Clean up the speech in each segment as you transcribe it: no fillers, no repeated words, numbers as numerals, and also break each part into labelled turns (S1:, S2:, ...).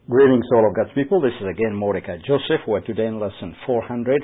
S1: Greetings, all of God's people. This is again Mordecai Joseph. We're today in lesson 400,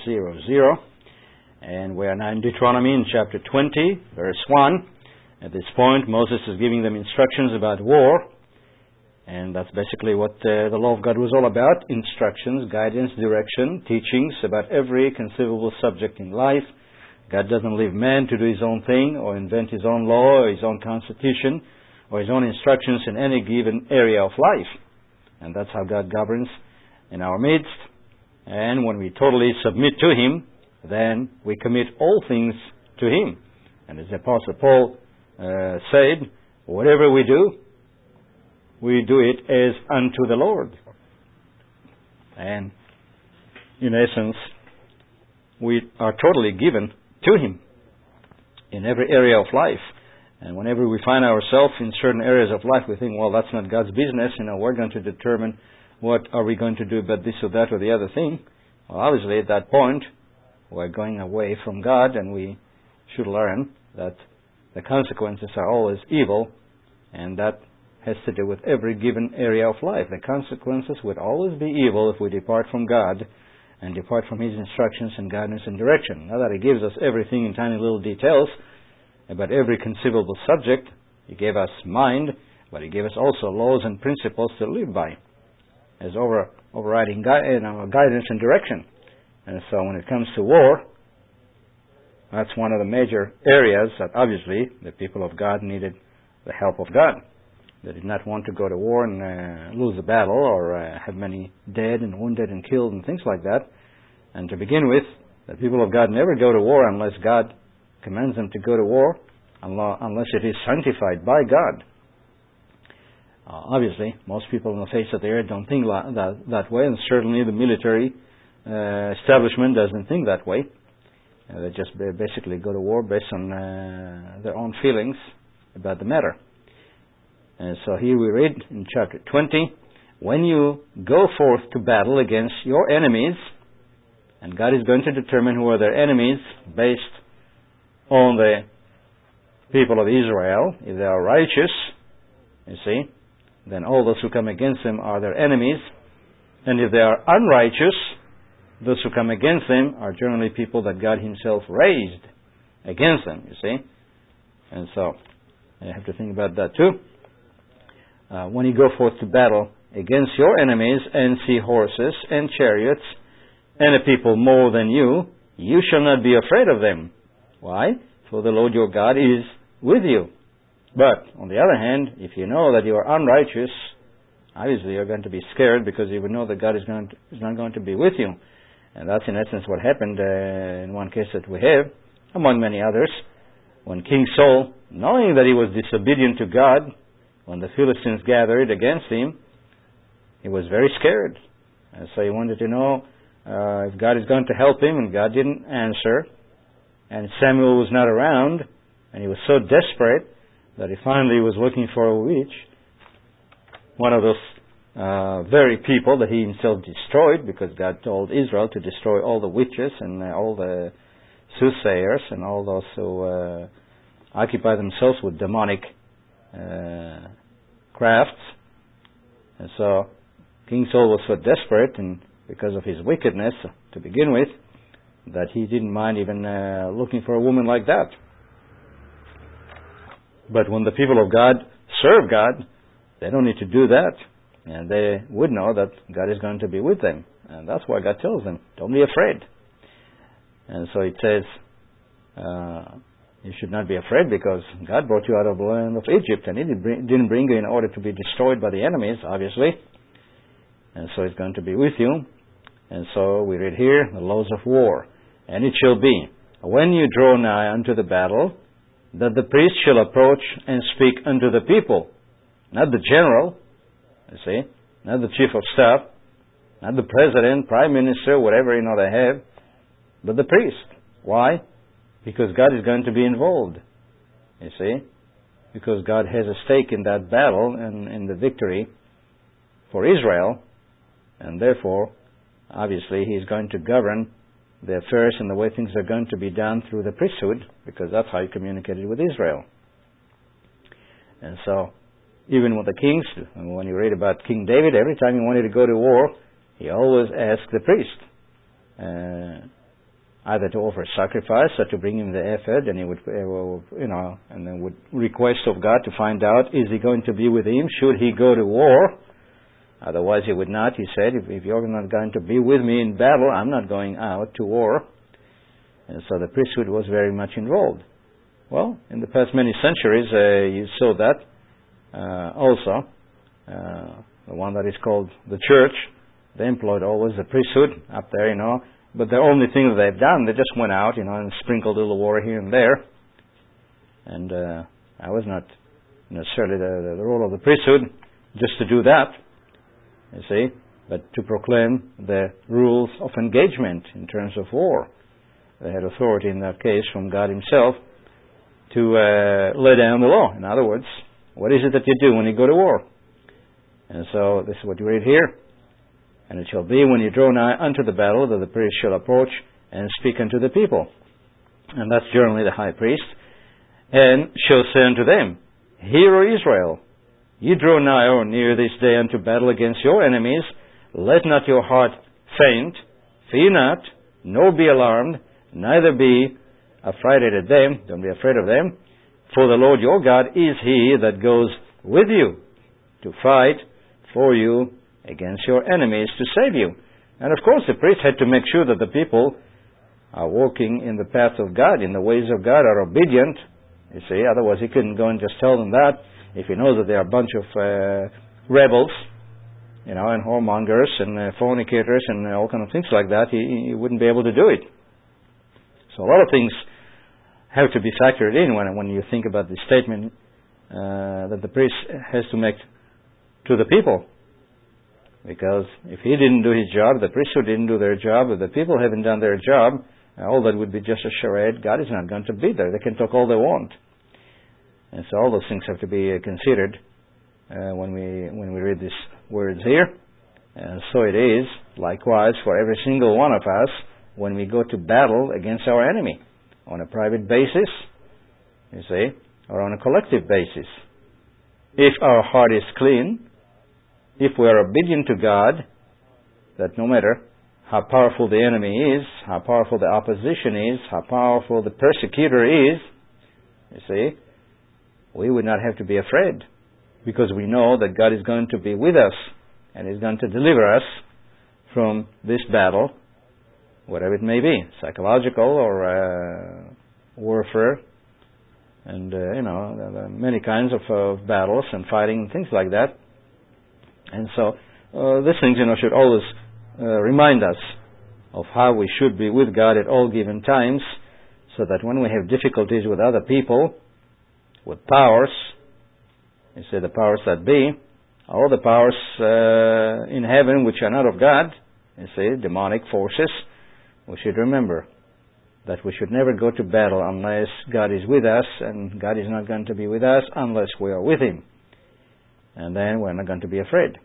S1: and we are now in Deuteronomy in chapter 20, verse 1. At this point, Moses is giving them instructions about war, and that's basically what the law of God was all about: instructions, guidance, direction, teachings about every conceivable subject in life. God doesn't leave man to do his own thing or invent his own law or his own constitution or his own instructions in any given area of life. And that's how God governs in our midst. And when we totally submit to Him, then we commit all things to Him. And as the Apostle Paul said, whatever we do it as unto the Lord. And in essence, we are totally given to Him in every area of life. And whenever we find ourselves in certain areas of life, we think, well, that's not God's business. We're going to determine what are we going to do about this or that or the other thing. Well, obviously, at that point, we're going away from God, and we should learn that the consequences are always evil, and that has to do with every given area of life. The consequences would always be evil if we depart from God and depart from His instructions and guidance and direction. Now that He gives us everything in tiny little details about every conceivable subject, He gave us mind, but He gave us also laws and principles to live by as overriding guidance and direction. And so when it comes to war, that's one of the major areas that obviously the people of God needed the help of God. They did not want to go to war and lose a battle or have many dead and wounded and killed and things like that. And to begin with, the people of God never go to war unless God commands them to go to war, unless it is sanctified by God. Obviously, most people on the face of the earth don't think that way, and certainly the military establishment doesn't think that way. They just basically go to war based on their own feelings about the matter. And so here we read in chapter 20, when you go forth to battle against your enemies, and God is going to determine who are their enemies based on the people of Israel. If they are righteous, you see, then all those who come against them are their enemies. And if they are unrighteous, those who come against them are generally people that God Himself raised against them, you see. And so, you have to think about that too. When you go forth to battle against your enemies and see horses and chariots and a people more than you shall not be afraid of them. Why? For the Lord your God is with you. But, on the other hand, if you know that you are unrighteous, obviously you're going to be scared because you would know that God is not going to be with you. And that's in essence what happened in one case that we have, among many others, when King Saul, knowing that he was disobedient to God, when the Philistines gathered against him, he was very scared. And so he wanted to know if God is going to help him, and God didn't answer. And Samuel was not around, and he was so desperate that he finally was looking for a witch, one of those very people that he himself destroyed, because God told Israel to destroy all the witches and all the soothsayers and all those who occupy themselves with demonic crafts. And so King Saul was so desperate, and because of his wickedness to begin with, that he didn't mind even looking for a woman like that. But when the people of God serve God, they don't need to do that. And they would know that God is going to be with them. And that's why God tells them, don't be afraid. And so it says, you should not be afraid because God brought you out of the land of Egypt, and He didn't bring you in order to be destroyed by the enemies, obviously. And so He's going to be with you. And so we read here, the laws of war. And it shall be, when you draw nigh unto the battle, that the priest shall approach and speak unto the people. Not the general, you see, not the chief of staff, not the president, prime minister, whatever they have, but the priest. Why? Because God is going to be involved, you see, because God has a stake in that battle and in the victory for Israel, and therefore, obviously, He's going to govern the affairs and the way things are going to be done through the priesthood, because that's how He communicated with Israel. And so, even with the kings. And when you read about King David, every time he wanted to go to war, he always asked the priest either to offer sacrifice or to bring him the ephod, and he would, and then would request of God to find out, is he going to be with him? Should he go to war? Otherwise he would not. He said, if you're not going to be with me in battle, I'm not going out to war. And so the priesthood was very much involved. Well, in the past many centuries, you saw that also. The one that is called the church, they employed always the priesthood up there, But the only thing that they've done, they just went out, and sprinkled a little water here and there. And that was not necessarily the role of the priesthood, just to do that, you see, but to proclaim the rules of engagement in terms of war. They had authority in that case from God Himself to lay down the law. In other words, what is it that you do when you go to war? And so this is what you read here. And it shall be when you draw nigh unto the battle that the priest shall approach and speak unto the people. And that's generally the high priest. And shall say unto them, Hear, O Israel, ye draw nigh or near this day unto battle against your enemies. Let not your heart faint. Fear not, nor be alarmed, neither be affrighted at them. Don't be afraid of them. For the Lord your God is He that goes with you to fight for you against your enemies to save you. And of course the priest had to make sure that the people are walking in the path of God, in the ways of God, are obedient. You see, otherwise he couldn't go and just tell them that. If he knows that they are a bunch of rebels, and whoremongers and fornicators and all kind of things like that, he wouldn't be able to do it. So a lot of things have to be factored in when you think about the statement that the priest has to make to the people. Because if he didn't do his job, the priesthood didn't do their job, if the people haven't done their job, all that would be just a charade. God is not going to be there. They can talk all they want. And so all those things have to be considered when we read these words here. And so it is, likewise, for every single one of us when we go to battle against our enemy, on a private basis, you see, or on a collective basis. If our heart is clean, if we are obedient to God, that no matter how powerful the enemy is, how powerful the opposition is, how powerful the persecutor is, you see, we would not have to be afraid, because we know that God is going to be with us and is going to deliver us from this battle, whatever it may be, psychological or warfare, and there are many kinds of battles and fighting and things like that. And so these things, should always remind us of how we should be with God at all given times, so that when we have difficulties with other people, with powers, you say the powers that be, all the powers in heaven which are not of God, you see, demonic forces, we should remember that we should never go to battle unless God is with us, and God is not going to be with us unless we are with Him. And then we're not going to be afraid.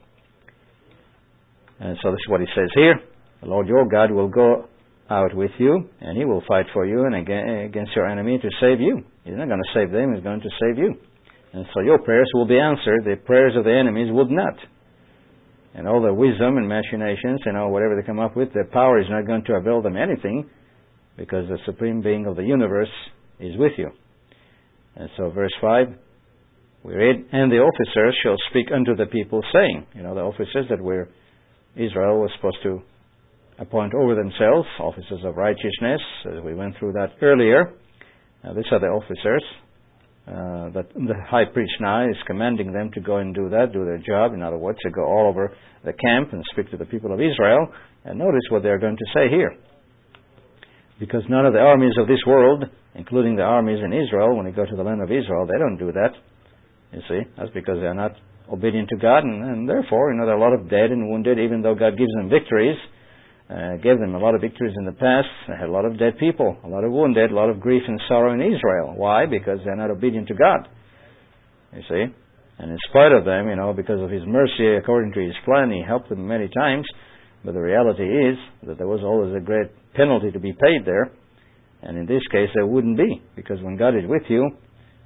S1: And so this is what He says here. The Lord your God will go out with you, and He will fight for you and against your enemy to save you. He's not going to save them, He's going to save you. And so your prayers will be answered. The prayers of the enemies would not. And all their wisdom and machinations, whatever they come up with, their power is not going to avail them anything, because the Supreme Being of the universe is with you. And so verse 5, we read, And the officers shall speak unto the people, saying, the officers that Israel was supposed to appoint over themselves, officers of righteousness, as we went through that earlier. These are the officers that the high priest now is commanding them to go and do that, do their job. In other words, to go all over the camp and speak to the people of Israel. And notice what they're going to say here. Because none of the armies of this world, including the armies in Israel, when they go to the land of Israel, they don't do that. You see, that's because they're not obedient to God, and therefore, there are a lot of dead and wounded, even though God gives them victories, gave them a lot of victories in the past. They had a lot of dead people, a lot of wounded, a lot of grief and sorrow in Israel. Why? Because they're not obedient to God. You see? And in spite of them, because of His mercy, according to His plan, He helped them many times, but the reality is that there was always a great penalty to be paid there, and in this case there wouldn't be, because when God is with you,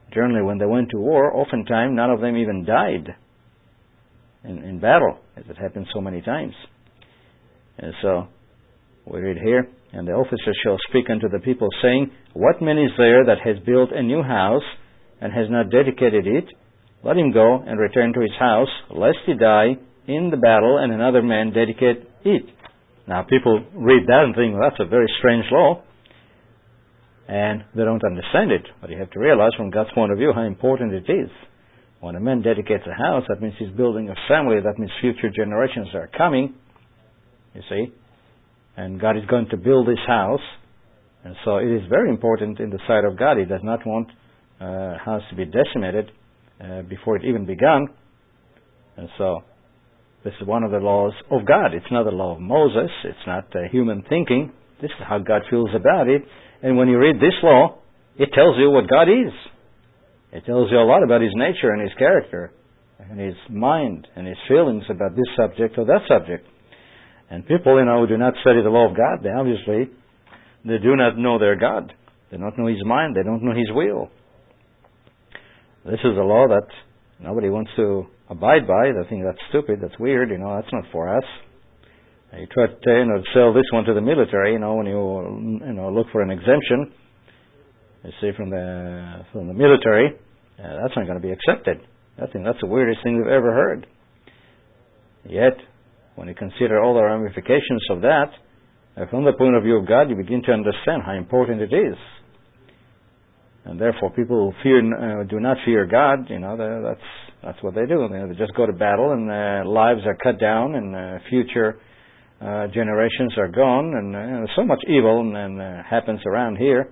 S1: Generally, when they went to war, oftentimes none of them even died in battle, as it happened so many times. And so, we read here, and the officer shall speak unto the people, saying, What man is there that has built a new house, and has not dedicated it? Let him go and return to his house, lest he die in the battle, and another man dedicate it. Now, people read that and think, well, that's a very strange law, and they don't understand it. But you have to realize from God's point of view how important it is. When a man dedicates a house, that means he's building a family. That means future generations are coming, you see. And God is going to build this house. And so it is very important in the sight of God. He does not want a house to be decimated before it even began. And so this is one of the laws of God. It's not the law of Moses. It's not human thinking. This is how God feels about it. And when you read this law, it tells you what God is. It tells you a lot about His nature and His character and His mind and His feelings about this subject or that subject. And people, who do not study the law of God, they do not know their God. They don't know His mind. They don't know His will. This is a law that nobody wants to abide by. They think that's stupid, that's weird, that's not for us. You try to sell this one to the military, when you look for an exemption, you see from the military, that's not going to be accepted. I think that's the weirdest thing we've ever heard. Yet, when you consider all the ramifications of that, from the point of view of God, you begin to understand how important it is. And therefore, people who do not fear God, that's what they do. They just go to battle, and lives are cut down, and future generations are gone, and so much evil happens around here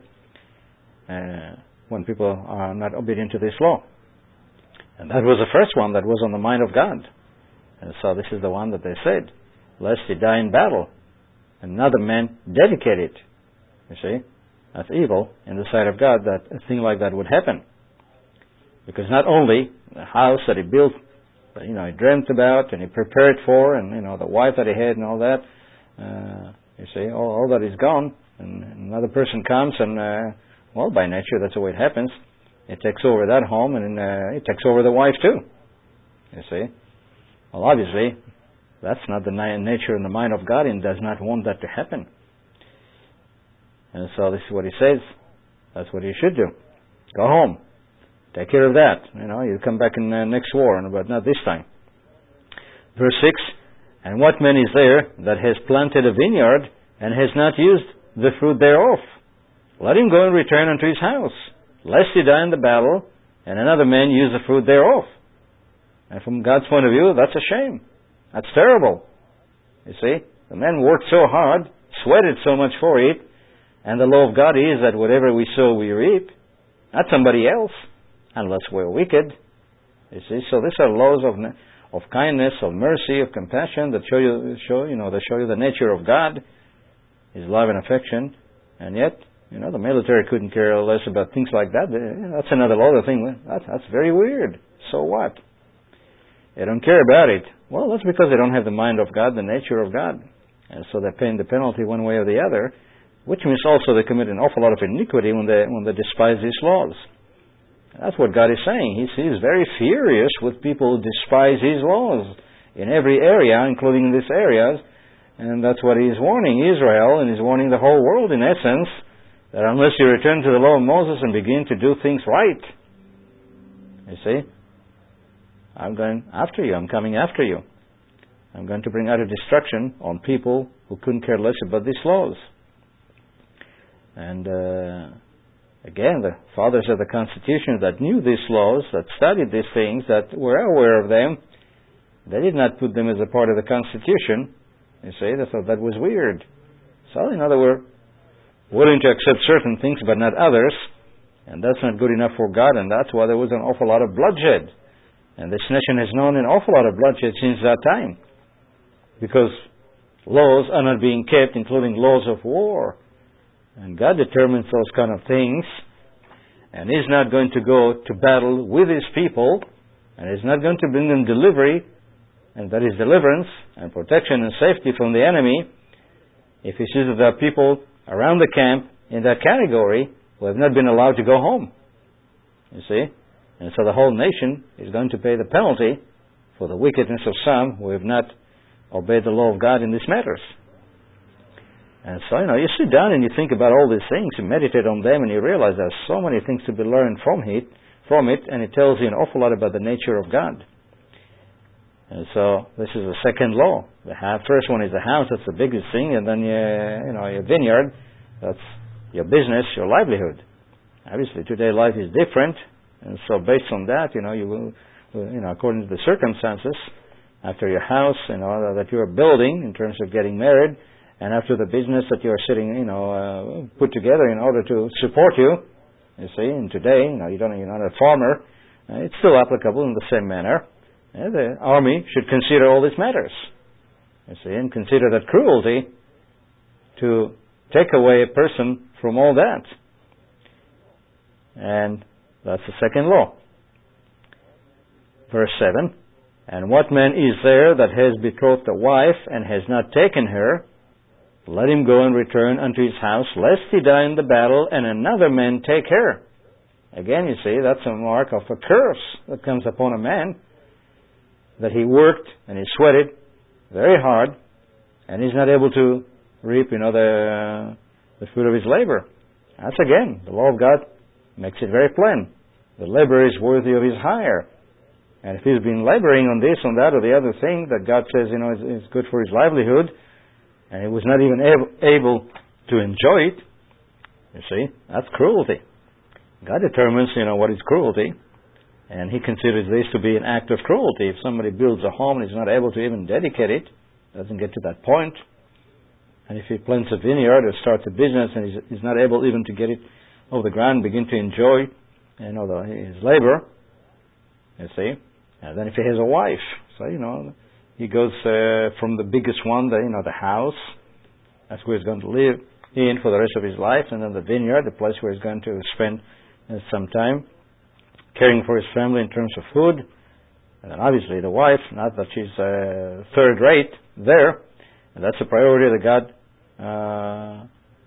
S1: when people are not obedient to this law. And that was the first one that was on the mind of God. And so this is the one that they said, lest he die in battle, another man dedicate it. You see, that's evil in the sight of God that a thing like that would happen. Because not only the house that he built, he dreamt about and he prepared for, and the wife that he had and all that, you see, all that is gone, and another person comes and, by nature that's the way it happens. It takes over that home, and it takes over the wife too. You see, well, obviously that's not the nature and the mind of God, and does not want that to happen. And so this is what he says. That's what you should do. Go home. Take care of that. You come back in the next war, but not this time. Verse 6, And what man is there that has planted a vineyard and has not used the fruit thereof? Let him go and return unto his house, lest he die in the battle, and another man use the fruit thereof. And from God's point of view, that's a shame. That's terrible. You see, the man worked so hard, sweated so much for it, and the law of God is that whatever we sow, we reap. Not somebody else, unless we're wicked. You see, so these are laws of kindness, of mercy, of compassion that show you the nature of God, His love and affection. And yet, the military couldn't care less about things like that. That's another law. That's very weird. So what? They don't care about it. Well, that's because they don't have the mind of God, the nature of God. And so they're paying the penalty one way or the other, which means also they commit an awful lot of iniquity when they despise these laws. That's what God is saying. He's very furious with people who despise His laws in every area, including in these areas. And that's what He's warning Israel, and He's warning the whole world in essence, that unless you return to the law of Moses and begin to do things right, you see, I'm going after you. I'm coming after you. I'm going to bring utter destruction on people who couldn't care less about these laws. And again, the fathers of the Constitution that knew these laws, that studied these things, that were aware of them, they did not put them as a part of the Constitution. You see, they thought that was weird. So, they were willing to accept certain things, but not others. And that's not good enough for God, and that's why there was an awful lot of bloodshed. And this nation has known an awful lot of bloodshed since that time. Because laws are not being kept, including laws of war. And God determines those kind of things. And He's not going to go to battle with His people. And He's not going to bring them delivery, and that is deliverance and protection and safety from the enemy, if He sees that there are people around the camp in that category who have not been allowed to go home. you see. And so the whole nation is going to pay the penalty for the wickedness of some who have not obeyed the law of God in these matters. And so, you sit down and you think about all these things, you meditate on them, and you realize there's so many things to be learned from it, and it tells you an awful lot about the nature of God. And so, this is the second law. The first one is the house, that's the biggest thing, and then your vineyard, that's your business, your livelihood. Obviously, today life is different, and so based on that, you will, according to the circumstances, after your house, that you are building in terms of getting married, and after the business that you are sitting, put together in order to support you, see, and today, you're not a farmer, it's still applicable in the same manner. The army should consider all these matters, see, and consider that cruelty to take away a person from all that. And that's the second law. Verse 7, and what man is there that has betrothed a wife and has not taken her? Let him go and return unto his house, lest he die in the battle, and another man take her. Again, you see, that's a mark of a curse that comes upon a man, that he worked and he sweated very hard, and he's not able to reap, the fruit of his labor. That's again, the law of God makes it very plain. The laborer is worthy of his hire. And if he's been laboring on this, on that, or the other thing that God says, is good for his livelihood, and he was not even able to enjoy it, you see, that's cruelty. God determines, what is cruelty, and he considers this to be an act of cruelty. If somebody builds a home and is not able to even dedicate it, doesn't get to that point, and if he plants a vineyard or starts a business and he's not able even to get it over the ground, begin to enjoy, his labor, you see, and then if he has a wife, so, he goes from the biggest one, the house, that's where he's going to live in for the rest of his life, and then the vineyard, the place where he's going to spend some time caring for his family in terms of food, and then obviously the wife, not that she's third rate there, and that's a priority that God,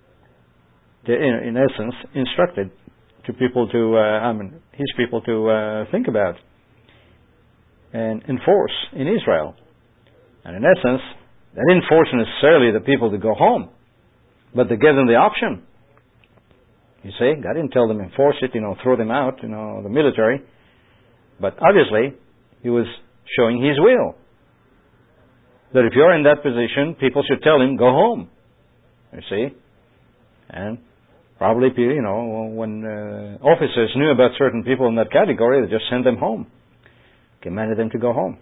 S1: in essence, instructed to people his people to think about and enforce in Israel. And in essence, that didn't force necessarily the people to go home, but they gave them the option. You see, God didn't tell them enforce it, throw them out, the military. But obviously, He was showing His will. That if you're in that position, people should tell him, go home. You see? And probably, when officers knew about certain people in that category, they just sent them home. Commanded them to go home.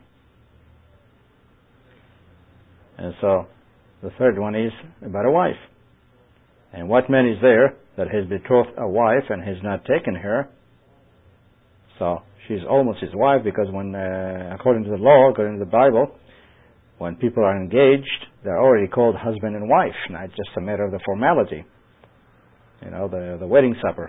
S1: And so, the third one is about a wife. And what man is there that has betrothed a wife and has not taken her? So, she's almost his wife, because when, according to the law, according to the Bible, when people are engaged, they're already called husband and wife, not just a matter of the formality. The wedding supper.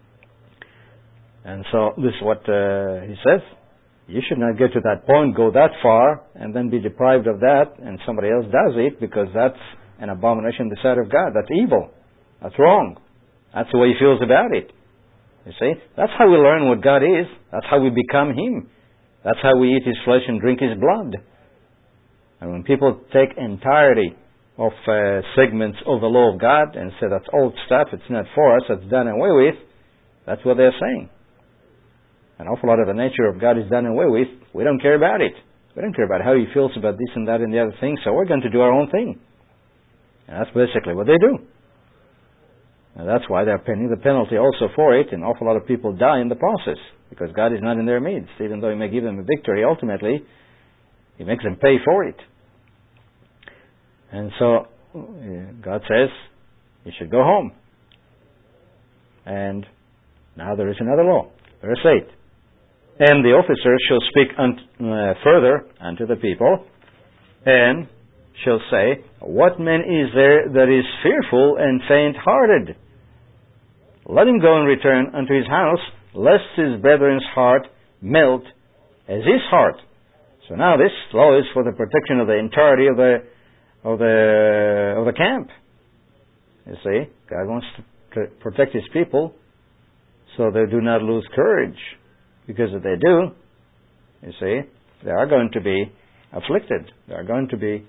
S1: And so, this is what he says. You should not get to that point, go that far, and then be deprived of that, and somebody else does it, because that's an abomination in the sight of God. That's evil. That's wrong. That's the way he feels about it. You see? That's how we learn what God is. That's how we become Him. That's how we eat His flesh and drink His blood. And when people take entirety of segments of the law of God and say that's old stuff, it's not for us, it's done away with, that's what they're saying. An awful lot of the nature of God is done away with. We don't care about it. We don't care about how He feels about this and that and the other thing, so we're going to do our own thing. And that's basically what they do. And that's why they're paying the penalty also for it, and an awful lot of people die in the process, because God is not in their midst. Even though He may give them a victory, ultimately, He makes them pay for it. And so, God says, you should go home. And now there is another law. Verse 8. And the officers shall speak further unto the people, and shall say, what man is there that is fearful and faint-hearted? Let him go and return unto his house, lest his brethren's heart melt as his heart. So now this law is for the protection of the entirety of the camp. You see, God wants to protect His people, so they do not lose courage. Because if they do, you see, they are going to be afflicted. They are going to be,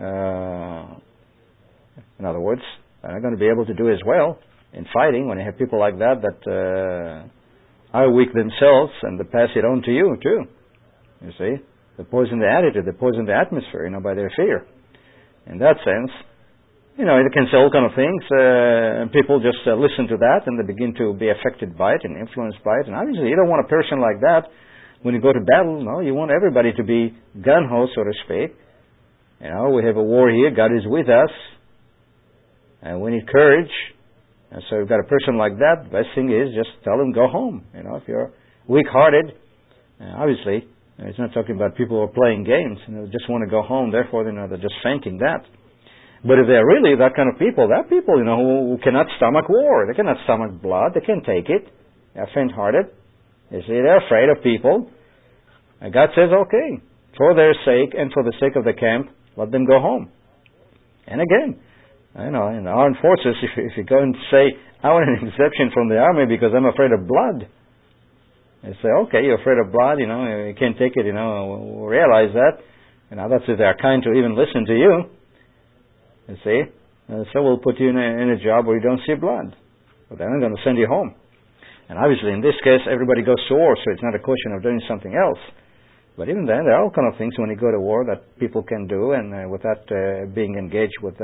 S1: in other words, they're not going to be able to do as well in fighting when you have people like that are weak themselves and they pass it on to you too. You see, they poison the attitude, they poison the atmosphere, by their fear. In that sense, they can say all kind of things, and people just listen to that and they begin to be affected by it and influenced by it. And obviously, you don't want a person like that when you go to battle. No, you want everybody to be gun-ho, so to speak. We have a war here. God is with us, and we need courage. And so you've got a person like that. The best thing is just tell him go home. If you're weak-hearted, obviously, it's not talking about people who are playing games. They just want to go home. Therefore, they're just fainting that. But if they're really that kind of people, who cannot stomach war. They cannot stomach blood. They can't take it. They're faint-hearted. You see, they're afraid of people. And God says, okay, for their sake and for the sake of the camp, let them go home. And again, in the armed forces, if you go and say, I want an exception from the army because I'm afraid of blood. They say, okay, you're afraid of blood, you can't take it, we'll realize that. That's if they're kind to even listen to you. You see? So we'll put you in a job where you don't see blood. But they're not going to send you home. And obviously, in this case, everybody goes to war, so it's not a question of doing something else. But even then, there are all kind of things when you go to war that people can do, and without being engaged with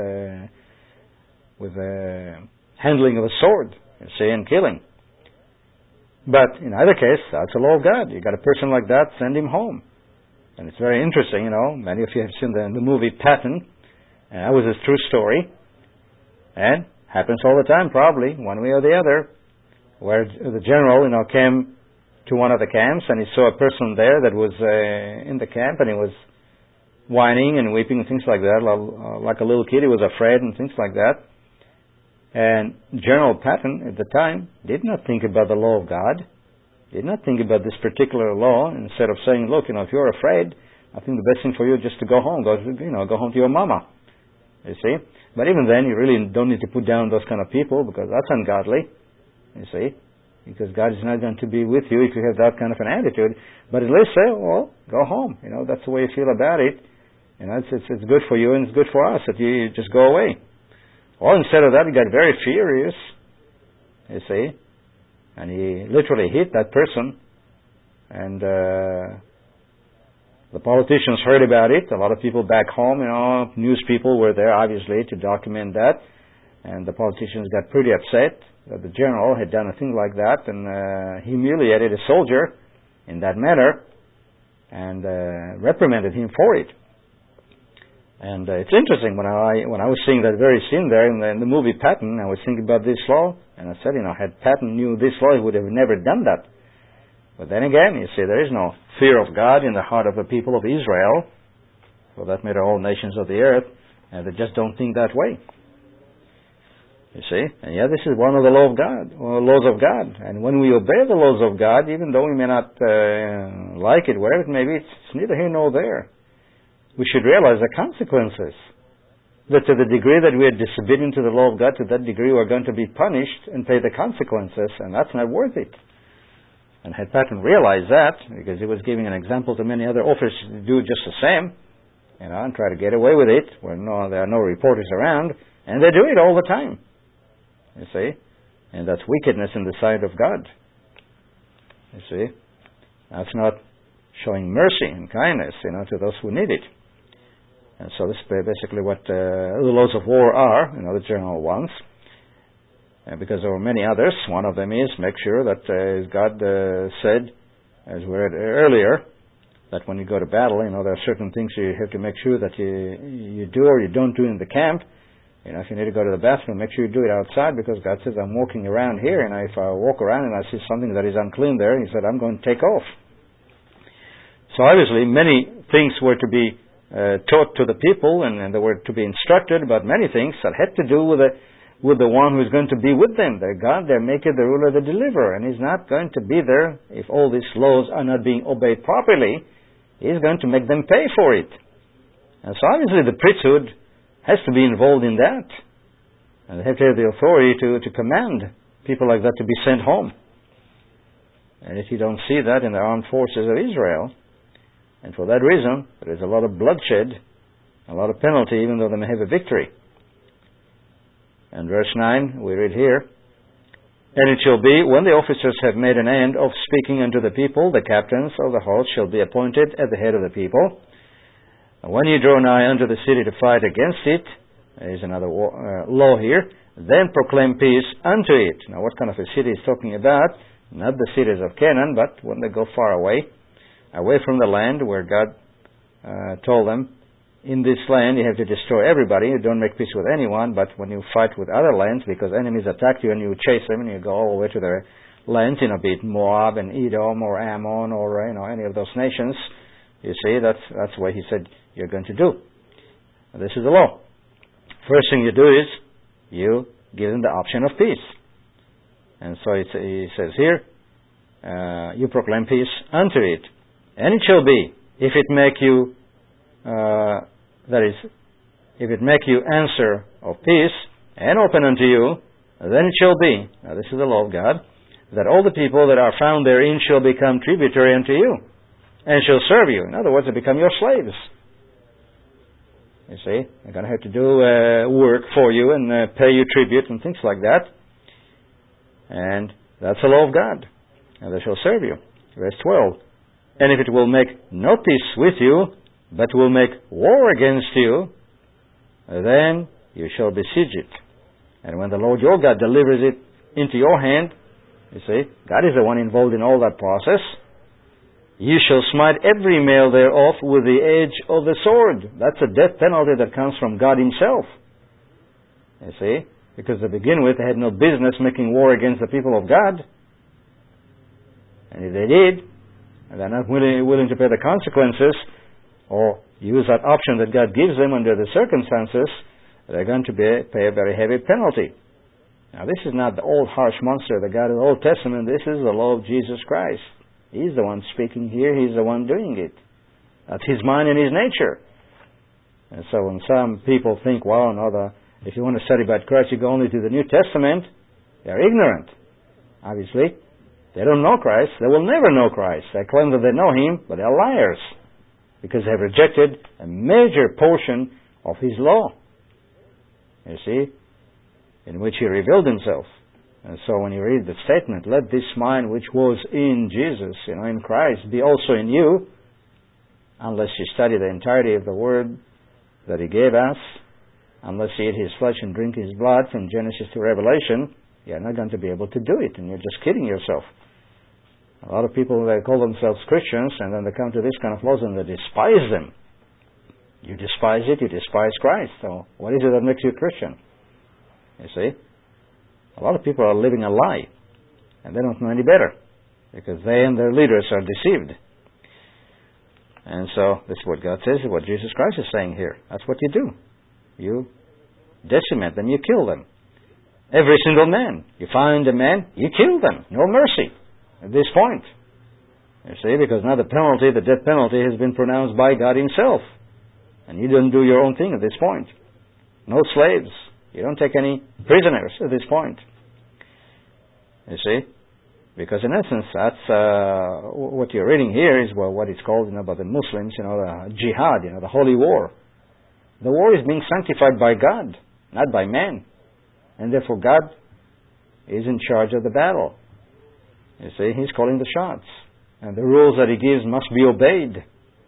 S1: handling of a sword, and killing. But in either case, that's the law of God. You got a person like that, send him home. And it's very interesting, Many of you have seen the movie Patton. And that was a true story. And happens all the time, probably, one way or the other, where the general, came to one of the camps and he saw a person there that was in the camp and he was whining and weeping and things like that, like a little kid. He was afraid and things like that. And General Patton, at the time, did not think about the law of God, did not think about this particular law. Instead of saying, look, if you're afraid, I think the best thing for you is just to go home, go home to your mama. You see? But even then, you really don't need to put down those kind of people because that's ungodly. You see? Because God is not going to be with you if you have that kind of an attitude. But at least say, well, go home. That's the way you feel about it. It's good for you and it's good for us that you just go away. Or instead of that, he got very furious. You see? And he literally hit that person. And the politicians heard about it. A lot of people back home, news people were there, obviously, to document that. And the politicians got pretty upset that the general had done a thing like that and humiliated a soldier in that manner and reprimanded him for it. And it's interesting, when I was seeing that very scene there in the movie Patton, I was thinking about this law, and I said, had Patton knew this law, he would have never done that. But then again, you see, there is no fear of God in the heart of the people of Israel, for that matter, all nations of the earth, and they just don't think that way. You see? And this is one of the laws of God. And when we obey the laws of God, even though we may not like it, wherever it may be, it's neither here nor there. We should realize the consequences. That to the degree that we are disobedient to the law of God, to that degree we're going to be punished and pay the consequences, and that's not worth it. And had Patton realized that, because he was giving an example to many other officers to do just the same, and try to get away with it, when there are no reporters around, and they do it all the time. You see? And that's wickedness in the sight of God. You see? That's not showing mercy and kindness, to those who need it. And so this is basically what the laws of war are, the general ones. And because there are many others, one of them is make sure that, as God said, as we read earlier, that when you go to battle, there are certain things you have to make sure that you do or you don't do in the camp. If you need to go to the bathroom, make sure you do it outside, because God says, I'm walking around here, and if I walk around and I see something that is unclean there, He said, I'm going to take off. So obviously, many things were to be taught to the people, and they were to be instructed about many things that had to do with the one who is going to be with them. Their God, their Maker, the ruler, the deliverer. And He's not going to be there if all these laws are not being obeyed properly. He's going to make them pay for it. And so obviously the priesthood has to be involved in that. And they have to have the authority to command people like that to be sent home. And if you don't see that in the armed forces of Israel, and for that reason, there is a lot of bloodshed, a lot of penalty, even though they may have a victory. And verse 9, we read here, "And it shall be, when the officers have made an end of speaking unto the people, the captains of the host shall be appointed at the head of the people. And when ye draw nigh unto the city to fight against it," there is another law here, "then proclaim peace unto it." Now what kind of a city is talking about? Not the cities of Canaan, but when they go far away from the land where God told them, in this land you have to destroy everybody, you don't make peace with anyone, but when you fight with other lands, because enemies attack you and you chase them and you go all the way to their lands, be it Moab and Edom or Ammon or any of those nations, you see, that's the way he said you're going to do. This is the law. First thing you do is you give them the option of peace. And so he says here, you proclaim peace unto it. And it shall be, if it make you if it make you answer of peace and open unto you, then it shall be, now this is the law of God, that all the people that are found therein shall become tributary unto you, and shall serve you. In other words, they become your slaves. You see, they're going to have to do work for you and pay you tribute and things like that. And that's the law of God. And they shall serve you. Verse 12. "And if it will make no peace with you, but will make war against you, then you shall besiege it. And when the Lord your God delivers it into your hand," you see, God is the one involved in all that process, "you shall smite every male thereof with the edge of the sword." That's a death penalty that comes from God Himself. You see, because to begin with, they had no business making war against the people of God. And if they did, and they're not willing to pay the consequences, or use that option that God gives them under the circumstances, they're going to pay a very heavy penalty. Now this is not the old harsh monster, the God of the Old Testament. This is the law of Jesus Christ. He's the one speaking here. He's the one doing it. That's His mind and His nature. And so when some people think, well, no, if you want to study about Christ, you go only to the New Testament, they're ignorant. Obviously, they don't know Christ. They will never know Christ. They claim that they know Him, but they're liars, because they have rejected a major portion of His law, you see, in which He revealed Himself. And so when you read the statement, "Let this mind which was in Jesus," in Christ, "be also in you," unless you study the entirety of the Word that He gave us, unless you eat His flesh and drink His blood from Genesis to Revelation, you're not going to be able to do it, and you're just kidding yourself. A lot of people, they call themselves Christians, and then they come to this kind of laws and they despise them. You despise it, you despise Christ. So what is it that makes you a Christian? You see? A lot of people are living a lie, and they don't know any better, because they and their leaders are deceived. And so this is what God says, what Jesus Christ is saying here. That's what you do. You decimate them, you kill them. Every single man. You find a man, you kill them. No mercy at this point. You see, because now the penalty, the death penalty, has been pronounced by God Himself. And you don't do your own thing at this point. No slaves. You don't take any prisoners at this point. You see? Because in essence, that's what you're reading here is what it's called, by the Muslims, the jihad, the holy war. The war is being sanctified by God, not by man. And therefore God is in charge of the battle. You see, He's calling the shots. And the rules that He gives must be obeyed.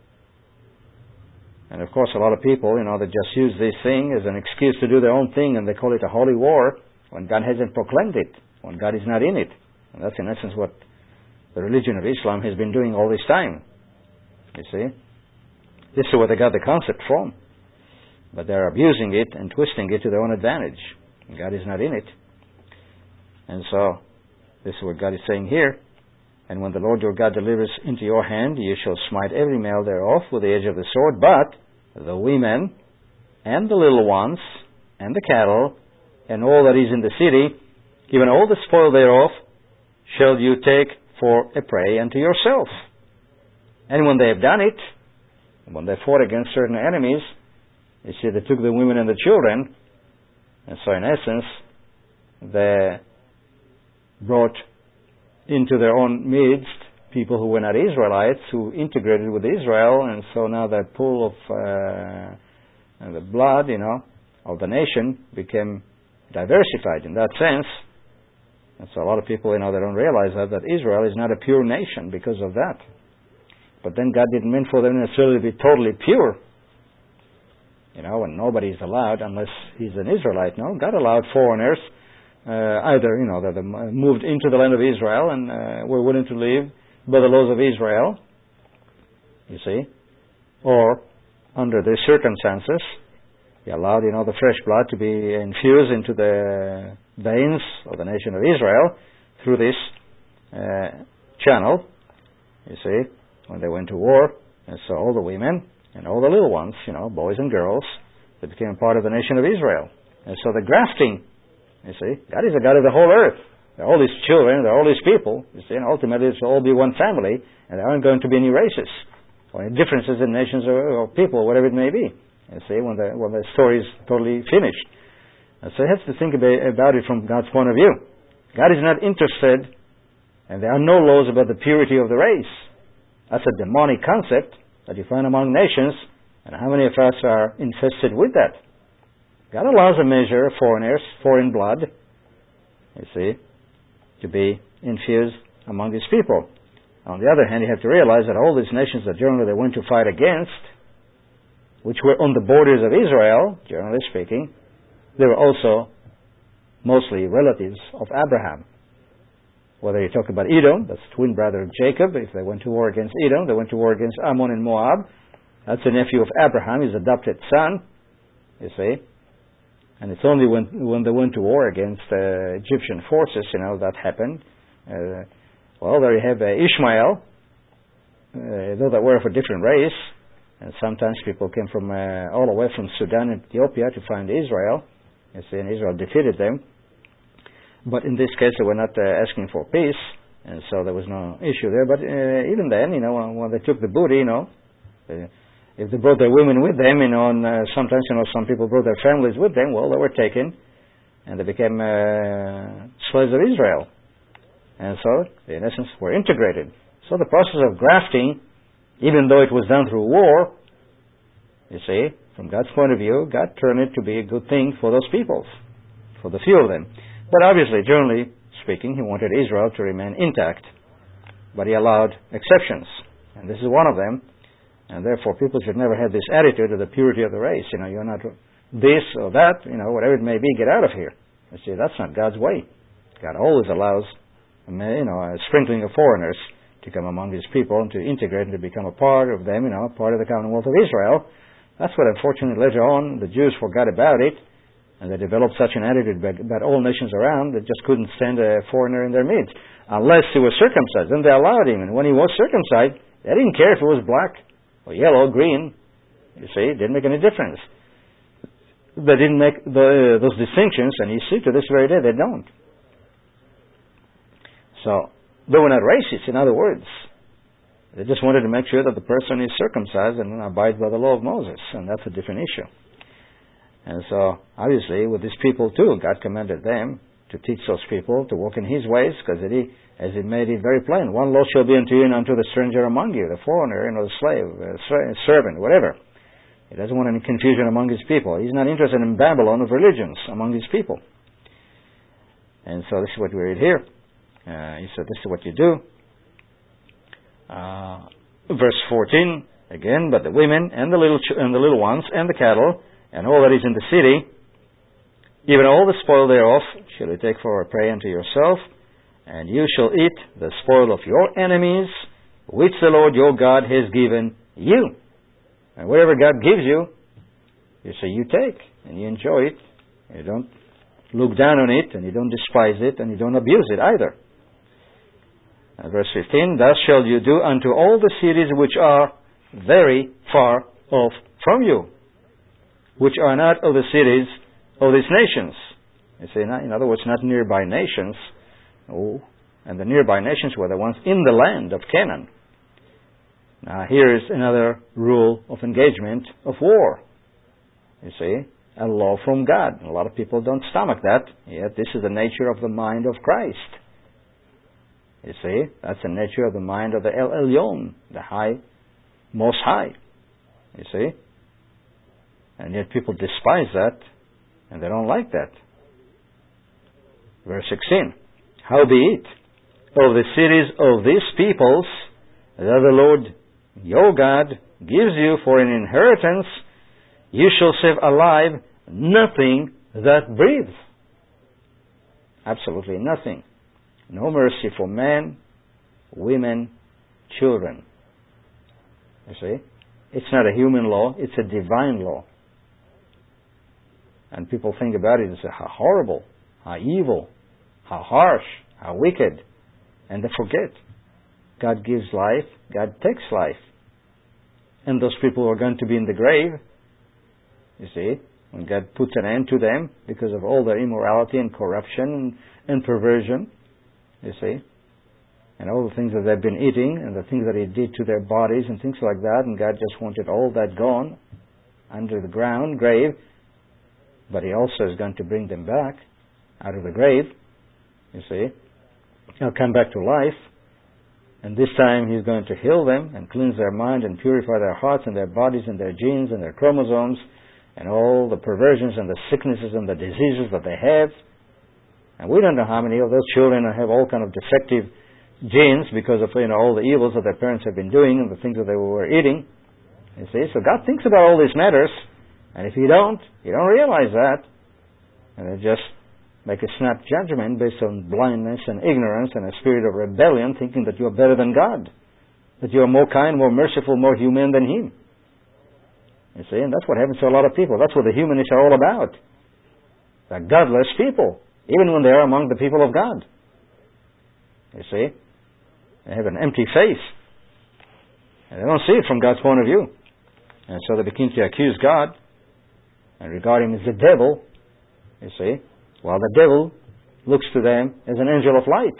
S1: And of course a lot of people, they just use this thing as an excuse to do their own thing, and they call it a holy war when God hasn't proclaimed it, when God is not in it. And that's in essence what the religion of Islam has been doing all this time. You see? This is where they got the concept from. But they're abusing it and twisting it to their own advantage. God is not in it. And so, this is what God is saying here. "And when the Lord your God delivers into your hand, you shall smite every male thereof with the edge of the sword, but the women, and the little ones, and the cattle, and all that is in the city, even all the spoil thereof, shall you take for a prey unto yourself. And when they have done it, when they fought against certain enemies, you see, they took the women and the children, and so in essence, they brought into their own midst people who were not Israelites, who integrated with Israel, and so now that pool of the blood, of the nation became diversified in that sense. And so a lot of people, they don't realize that Israel is not a pure nation because of that. But then God didn't mean for them necessarily to be totally pure. And nobody is allowed unless he's an Israelite. No, God allowed foreigners, either, that they moved into the land of Israel and were willing to live by the laws of Israel, you see, or under the circumstances, he allowed, the fresh blood to be infused into the veins of the nation of Israel through this channel, you see, when they went to war. And so all the women and all the little ones, boys and girls, they became part of the nation of Israel. And so the grafting, you see, God is the God of the whole earth. There are all these children, there are all these people, you see, and ultimately it's all be one family, and there aren't going to be any races or any differences in nations or people, whatever it may be. You see, when the story is totally finished. And so you have to think about it from God's point of view. God is not interested, and there are no laws about the purity of the race. That's a demonic concept that you find among nations, and how many of us are infested with that? God allows a measure of foreigners, foreign blood, you see, to be infused among His people. On the other hand, you have to realize that all these nations that generally they went to fight against, which were on the borders of Israel, generally speaking, they were also mostly relatives of Abraham. Whether you talk about Edom, that's twin brother of Jacob, if they went to war against Edom, they went to war against Ammon and Moab. That's a nephew of Abraham, his adopted son, you see. And it's only when they went to war against Egyptian forces, that happened. Well, there you have Ishmael, though they were of a different race, and sometimes people came from all the way from Sudan and Ethiopia to find Israel, you see, and Israel defeated them. But in this case, they were not asking for peace, and so there was no issue there. But even then, when they took the booty, if they brought their women with them, and sometimes, some people brought their families with them, well, they were taken, and they became slaves of Israel. And so, in essence, were integrated. So the process of grafting, even though it was done through war, you see, from God's point of view, God turned it to be a good thing for those peoples, for the few of them. But obviously, generally speaking, He wanted Israel to remain intact. But He allowed exceptions, and this is one of them. And therefore, people should never have this attitude of the purity of the race. You're not this or that, whatever it may be, get out of here. You see, that's not God's way. God always allows, a sprinkling of foreigners to come among His people and to integrate and to become a part of them, part of the Commonwealth of Israel. That's what, unfortunately, later on, the Jews forgot about it, and they developed such an attitude about all nations around that just couldn't stand a foreigner in their midst, unless he was circumcised. Then they allowed him, and when he was circumcised, they didn't care if it was black or yellow, green. You see, it didn't make any difference. They didn't make those distinctions, and you see, to this very day, they don't. So, they were not racist, in other words. They just wanted to make sure that the person is circumcised and abides by the law of Moses, and that's a different issue. And so, obviously, with these people too, God commanded them to teach those people to walk in His ways, because as He made it very plain, one law shall be unto you and unto the stranger among you, the foreigner, the slave, servant, whatever. He doesn't want any confusion among His people. He's not interested in Babylon of religions among His people. And so this is what we read here. He said, this is what you do. Verse 14, again, but the women and the little ones and the cattle and all that is in the city, even all the spoil thereof, shall you take for a prey unto yourself, and you shall eat the spoil of your enemies, which the Lord your God has given you. And whatever God gives you, you say you take, and you enjoy it. You don't look down on it, and you don't despise it, and you don't abuse it either. Verse 15, thus shall you do unto all the cities which are very far off from you, which are not of the cities of these nations. You see, in other words, not nearby nations. Oh, and the nearby nations were the ones in the land of Canaan. Now, here is another rule of engagement of war. You see, a law from God. A lot of people don't stomach that, yet this is the nature of the mind of Christ. You see, that's the nature of the mind of the El Elyon, the high, most high. You see? And yet people despise that, and they don't like that. Verse 16. Howbeit, of the cities of these peoples, that the Lord your God gives you for an inheritance, you shall save alive nothing that breathes. Absolutely nothing. No mercy for men, women, children. You see? It's not a human law, it's a divine law. And people think about it and say, how horrible, how evil, how harsh, how wicked. And they forget. God gives life, God takes life. And those people who are going to be in the grave, you see, when God puts an end to them because of all their immorality and corruption and perversion, you see, and all the things that they've been eating and the things that He did to their bodies and things like that, and God just wanted all that gone under the ground, grave, but He also is going to bring them back out of the grave, you see. They'll come back to life, and this time He's going to heal them and cleanse their mind and purify their hearts and their bodies and their genes and their chromosomes and all the perversions and the sicknesses and the diseases that they have. And we don't know how many of those children have all kind of defective genes because of all the evils that their parents have been doing and the things that they were eating. You see, so God thinks about all these matters, and if you don't realize that, and they just make a snap judgment based on blindness and ignorance and a spirit of rebellion, thinking that you're better than God, that you're more kind, more merciful, more human than Him. You see, and that's what happens to a lot of people. That's what the humanists are all about. They're godless people, even when they are among the people of God. You see, they have an empty face, and they don't see it from God's point of view. And so they begin to accuse God and regard Him as the devil, you see, while the devil looks to them as an angel of light.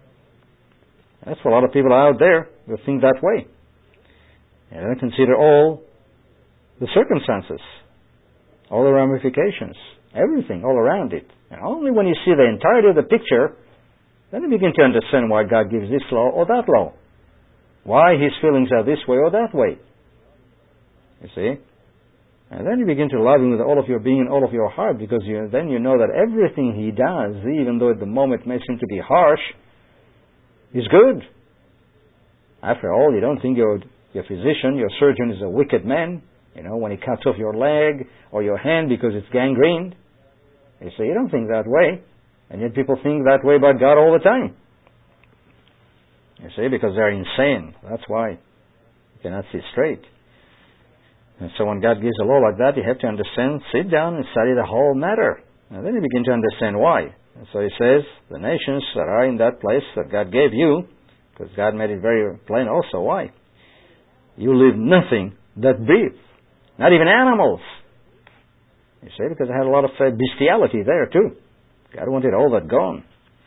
S1: That's what a lot of people out there who think that way. And they consider all the circumstances, all the ramifications, everything all around it. And only when you see the entirety of the picture, then you begin to understand why God gives this law or that law, why His feelings are this way or that way. You see? And then you begin to love Him with all of your being and all of your heart, because then you know that everything He does, even though at the moment may seem to be harsh, is good. After all, you don't think your physician, your surgeon is a wicked man, when he cuts off your leg or your hand because it's gangrened. You see, you don't think that way. And yet people think that way about God all the time. You see, because they're insane. That's why. You cannot see straight. And so when God gives a law like that, you have to understand, sit down and study the whole matter. And then you begin to understand why. And so He says, the nations that are in that place that God gave you, because God made it very plain also why. You leave nothing that breathes. Not even animals. You see, because they had a lot of bestiality there too. God wanted all that gone.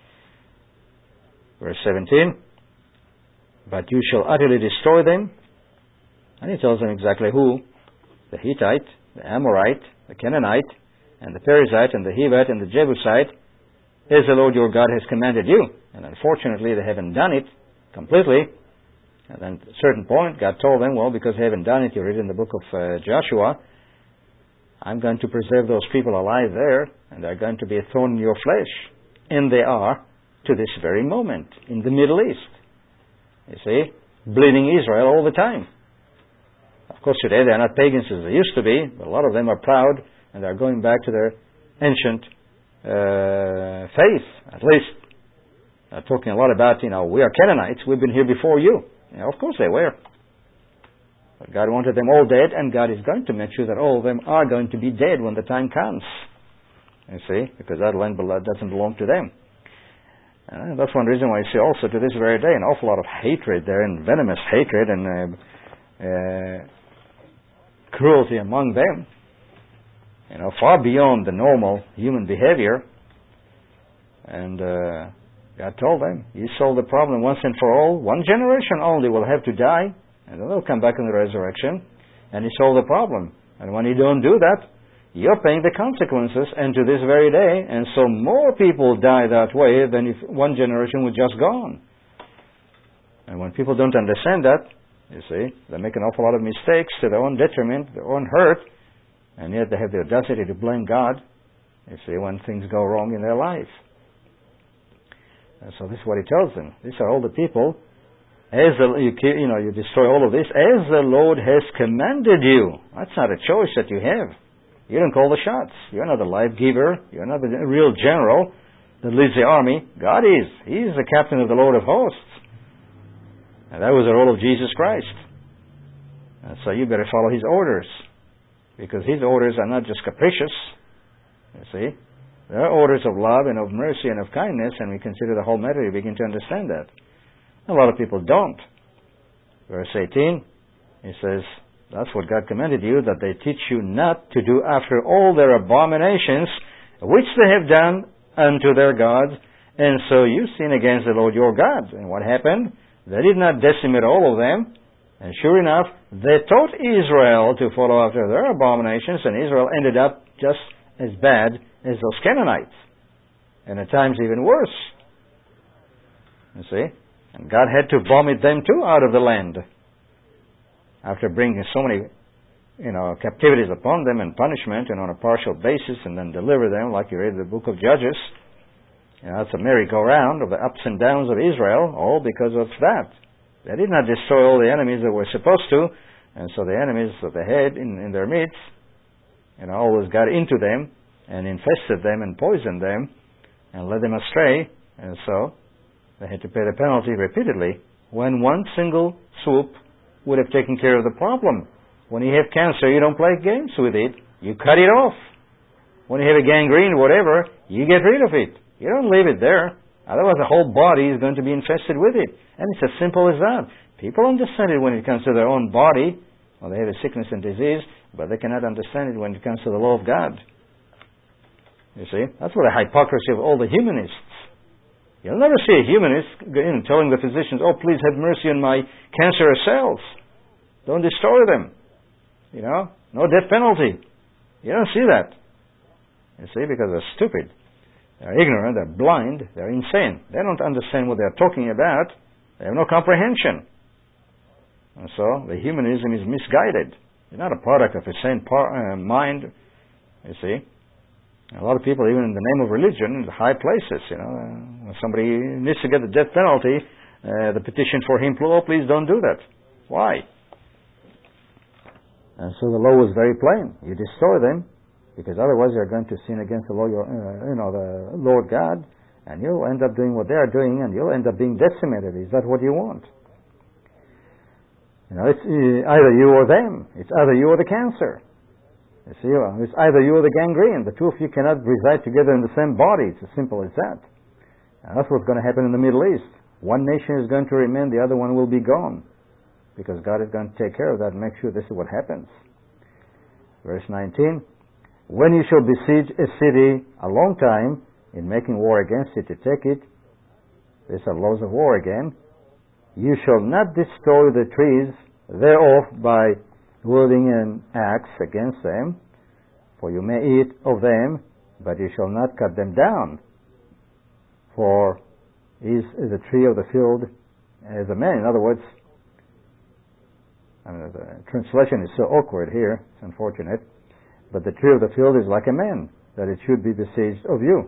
S1: Verse 17, but you shall utterly destroy them. And He tells them exactly who. The Hittite, the Amorite, the Canaanite, and the Perizzite, and the Hivite, and the Jebusite, as the Lord your God has commanded you. And unfortunately, they haven't done it completely. And then at a certain point, God told them, well, because they haven't done it, you read in the book of Joshua, I'm going to preserve those people alive there, and they're going to be a thorn in your flesh. And they are to this very moment in the Middle East. You see, bleeding Israel all the time. Of course, today they're not pagans as they used to be, but a lot of them are proud, and they're going back to their ancient faith, at least. They're talking a lot about, we are Canaanites, we've been here before you. Of course they were. But God wanted them all dead, and God is going to make sure that all of them are going to be dead when the time comes. You see, because that land doesn't belong to them. And that's one reason why you see also to this very day an awful lot of hatred there, and venomous hatred and cruelty among them. Far beyond the normal human behavior. And God told them, you solve the problem once and for all. One generation only will have to die, and then they'll come back in the resurrection, and He solved the problem. And when you don't do that, you're paying the consequences, and to this very day, and so more people die that way than if one generation was just gone. And when people don't understand that, you see, they make an awful lot of mistakes to their own detriment, their own hurt, and yet they have the audacity to blame God, you see, when things go wrong in their life. And so this is what he tells them. These are all the people, you destroy all of this, as the Lord has commanded you. That's not a choice that you have. You don't call the shots. You're not the life giver. You're not the real general that leads the army. God is. He is the captain of the Lord of hosts. And that was the role of Jesus Christ. And so you better follow His orders, because His orders are not just capricious. You see, there are orders of love and of mercy and of kindness, and we consider the whole matter. You begin to understand that. A lot of people don't. Verse 18, he says, that's what God commanded you, that they teach you not to do after all their abominations, which they have done unto their gods, and so you sin against the Lord your God. And what happened? They did not decimate all of them, and sure enough, they taught Israel to follow after their abominations, and Israel ended up just as bad as those Canaanites, and at times even worse. You see? And God had to vomit them too out of the land, after bringing so many, captivities upon them and punishment, and on a partial basis, and then deliver them, like you read in the book of Judges. It's a merry-go-round of the ups and downs of Israel, all because of that. They did not destroy all the enemies that were supposed to, and so the enemies that they had in their midst, always got into them, and infested them, and poisoned them, and led them astray, and so they had to pay the penalty repeatedly, when one single swoop would have taken care of the problem. When you have cancer, you don't play games with it. You cut it off. When you have a gangrene, whatever, you get rid of it. You don't leave it there. Otherwise, the whole body is going to be infested with it. And it's as simple as that. People understand it when it comes to their own body, or they have a sickness and disease, but they cannot understand it when it comes to the law of God. You see? That's what the hypocrisy of all the humanists. You'll never see a humanist telling the physicians, oh, please have mercy on my cancerous cells. Don't destroy them. No death penalty. You don't see that. You see, because they're stupid. They're ignorant, they're blind, they're insane. They don't understand what they're talking about. They have no comprehension. And so, the humanism is misguided. It's not a product of a sane mind, you see. A lot of people, even in the name of religion, in the high places, when somebody needs to get the death penalty, the petition for him, oh, please don't do that. Why? And so the law was very plain. You destroy them, because otherwise you're going to sin against the the Lord God, and you'll end up doing what they are doing, and you'll end up being decimated. Is that what you want? It's either you or them. It's either you or the cancer. You see, it's either you or the gangrene. The two of you cannot reside together in the same body. It's as simple as that. And that's what's going to happen in the Middle East. One nation is going to remain, the other one will be gone. Because God is going to take care of that and make sure this is what happens. Verse 19, when you shall besiege a city a long time, in making war against it to take it, these are laws of war again, you shall not destroy the trees thereof by wielding an axe against them, for you may eat of them, but you shall not cut them down. For is the tree of the field as a man. In other words, the translation is so awkward here, it's unfortunate, but the tree of the field is like a man, that it should be besieged of you.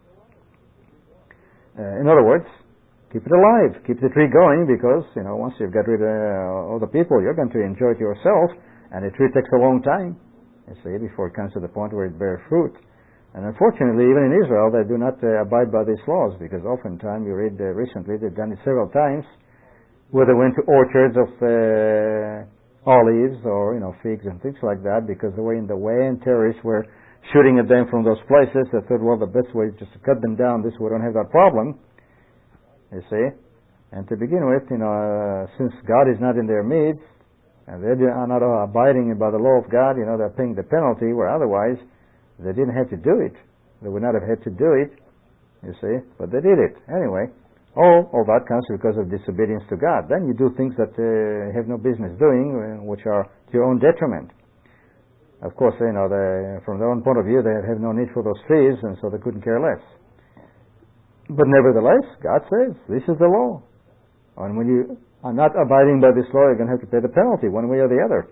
S1: In other words, keep it alive, keep the tree going, because, once you've got rid of all the people, you're going to enjoy it yourself, and the tree takes a long time, you see, before it comes to the point where it bears fruit. And unfortunately, even in Israel, they do not abide by these laws, because oftentimes, you read recently, they've done it several times, where they went to orchards of olives or, figs and things like that, because they were in the way, and terrorists were shooting at them from those places. They thought, well, the best way is just to cut them down. This way we don't have that problem. You see? And to begin with, since God is not in their midst, and they are not abiding by the law of God, they're paying the penalty, where otherwise they didn't have to do it. They would not have had to do it, you see, but they did it. Anyway, all that comes because of disobedience to God. Then you do things that have no business doing, which are to your own detriment. Of course, from their own point of view, they have no need for those trees, and so they couldn't care less. But nevertheless, God says, this is the law. And when you are not abiding by this law, you're going to have to pay the penalty one way or the other.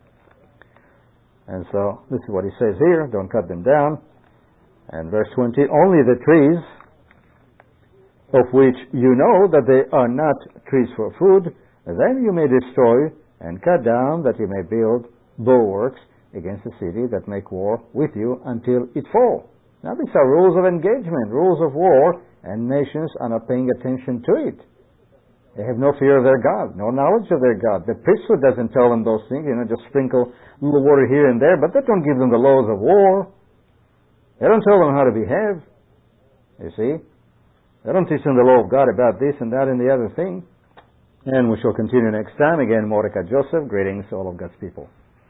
S1: And so this is what he says here, don't cut them down. And verse 20, only the trees of which you know that they are not trees for food, then you may destroy and cut down, that you may build bulwarks against the city that make war with you until it fall. Now these are rules of engagement, rules of war, and nations are not paying attention to it. They have no fear of their God, no knowledge of their God. The priesthood doesn't tell them those things, just sprinkle a little water here and there, but that don't give them the laws of war. They don't tell them how to behave. You see? They don't teach them the law of God about this and that and the other thing. And we shall continue next time. Again, Mordecai Joseph, greetings to all of God's people.